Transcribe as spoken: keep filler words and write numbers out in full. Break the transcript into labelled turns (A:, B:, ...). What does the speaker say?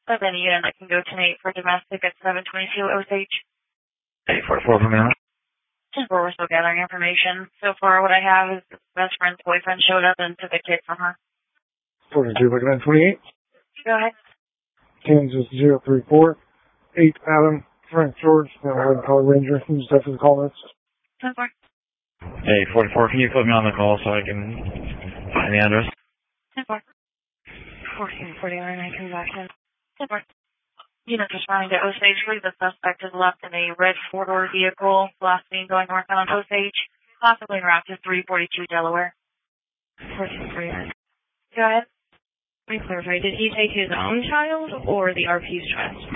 A: Of any unit that can go to eight for domestic at seven twenty-two Osage.
B: eight forty-four from now.
A: Just where we're still gathering information. So far, what I have is the best friend's boyfriend showed up and took a kid from her.
C: forty-two, looking at twenty-eight.
A: Go ahead.
C: Kansas zero three four eight Adam, Frank George, now one call Ranger. Can you step to the call list?
A: ten four.
B: Hey, forty-four, can you put me on the call so I can find the address?
A: ten four. fourteen forty-nine, I can back in. ten four. Unit responding to Osage. The suspect is left in a red four-door vehicle, last seen going northbound Osage, possibly en route to three forty-two Delaware.
D: fourteen forty-nine.
A: Go ahead.
D: Let me clarify. Did he take his own child or the R P's child?